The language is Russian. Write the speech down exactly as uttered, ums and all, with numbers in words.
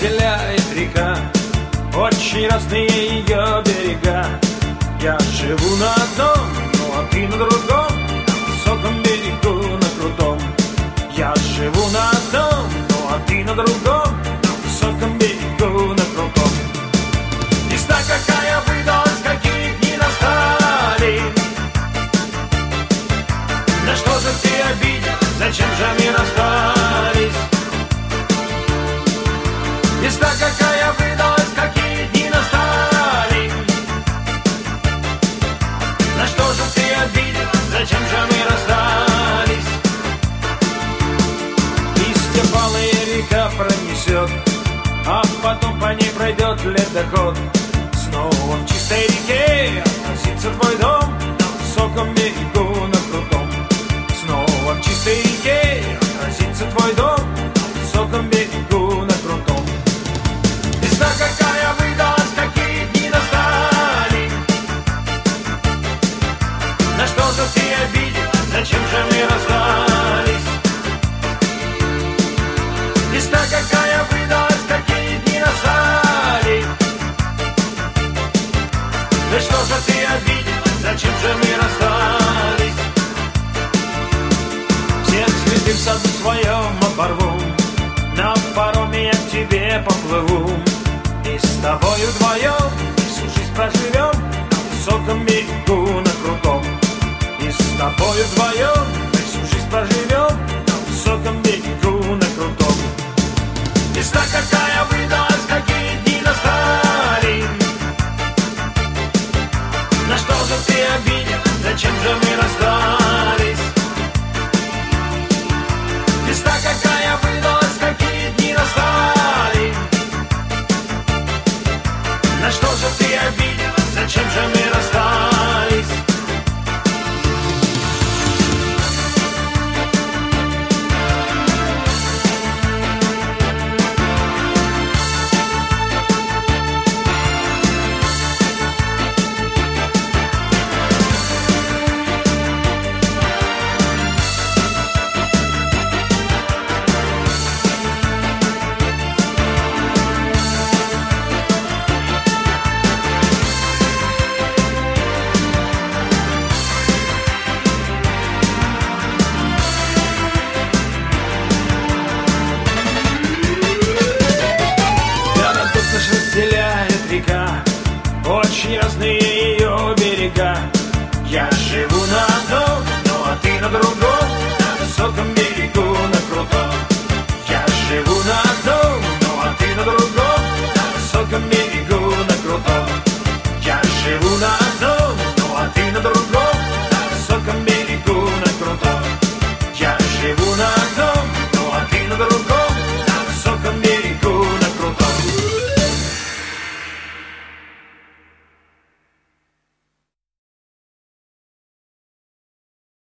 разделяет река, очень разные ее берега. Я живу на одном, ну а ты на другом, на высоком берегу, на крутом. Я живу на одном, ну а ты на другом, на высоком берегу, на крутом. Весна какая выдалась, какие дни настали. На что же ты обидел, зачем же мы расстались? Весна какая выдалась, какие дни настали. На что же ты обидел, зачем же мы расстались? Листья палые река пронесет, а потом по ней пройдет ледоход. Снова в чистой реке отразится твой дом, на высоком берегу, на крутом. Снова в чистой реке отразится твой дом, на высоком берегу, на крутом. Весна какая выдалась, какие дни настали. На что же ты обидел, зачем же мы расстались? Весна какая выдалась, какие дни настали. На что же ты обидел, зачем же мы расстались? Все цветы в саду своем оборву, на пароме я к тебе поплыву. И с тобою вдвоем всю жизнь проживем, на высоком берегу, на крутом. И с тобою вдвоем всю жизнь проживем, на высоком берегу, на крутом. Весна какая выдалась, какие дни настали. На что же ты обидел, зачем же мы расстались? Весна какая выдалась, какие дни настали. На что же ты обидел, зачем же мы расстались? Разделяет река, очень разные ее берега. Я живу на одном, ну а ты на другом, на высоком берегу, на крутом. Я живу на одном, ну а ты на другом, на высоком берегу, на крутом. Я живу на